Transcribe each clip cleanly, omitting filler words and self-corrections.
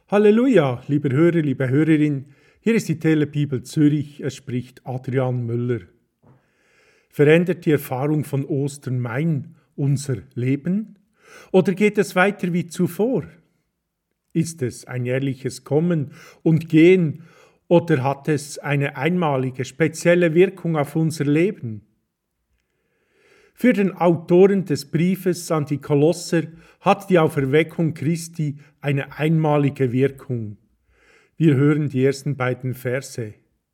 Halleluja, lieber Hörer, liebe Hörerin, hier ist die Telebibel Zürich, es spricht Adrian Müller. Verändert die Erfahrung von Ostern unser Leben? Oder geht es weiter wie zuvor? Ist es ein jährliches Kommen und Gehen oder hat es eine einmalige, spezielle Wirkung auf unser Leben? Für den Autoren des Briefes an die Kolosser hat die Auferweckung Christi eine einmalige Wirkung. Wir hören die ersten beiden Verse.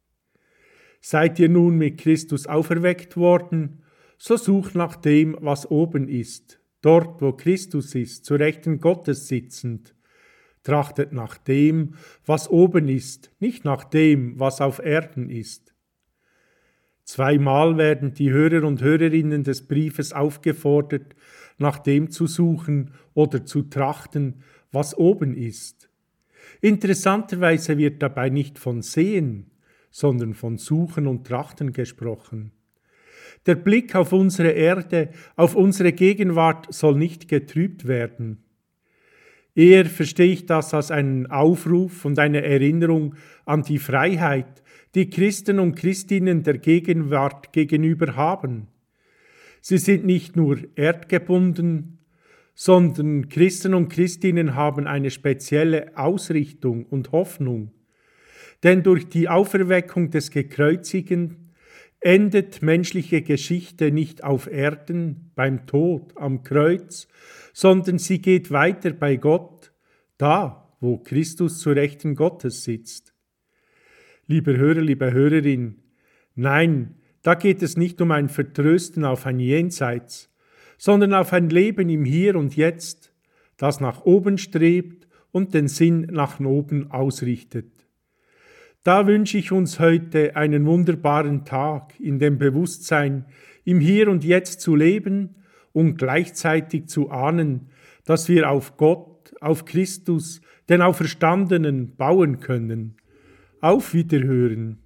Seid ihr nun mit Christus auferweckt worden, so sucht nach dem, was oben ist, dort, wo Christus ist, zu Rechten Gottes sitzend. Trachtet nach dem, was oben ist, nicht nach dem, was auf Erden ist. Zweimal werden die Hörer und Hörerinnen des Briefes aufgefordert, nach dem zu suchen oder zu trachten, was oben ist. Interessanterweise wird dabei nicht von Sehen, sondern von Suchen und Trachten gesprochen. Der Blick auf unsere Erde, auf unsere Gegenwart soll nicht getrübt werden. Eher verstehe ich das als einen Aufruf und eine Erinnerung an die Freiheit, die Christen und Christinnen der Gegenwart gegenüber haben. Sie sind nicht nur erdgebunden, sondern Christen und Christinnen haben eine spezielle Ausrichtung und Hoffnung. Denn durch die Auferweckung des Gekreuzigten endet menschliche Geschichte nicht auf Erden, beim Tod, am Kreuz, sondern sie geht weiter bei Gott, da, wo Christus zu Rechten Gottes sitzt. Lieber Hörer, liebe Hörerin, nein, da geht es nicht um ein Vertrösten auf ein Jenseits, sondern auf ein Leben im Hier und Jetzt, das nach oben strebt und den Sinn nach oben ausrichtet. Da wünsche ich uns heute einen wunderbaren Tag in dem Bewusstsein, im Hier und Jetzt zu leben und gleichzeitig zu ahnen, dass wir auf Gott, auf Christus, den Auferstandenen bauen können. Auf Wiederhören.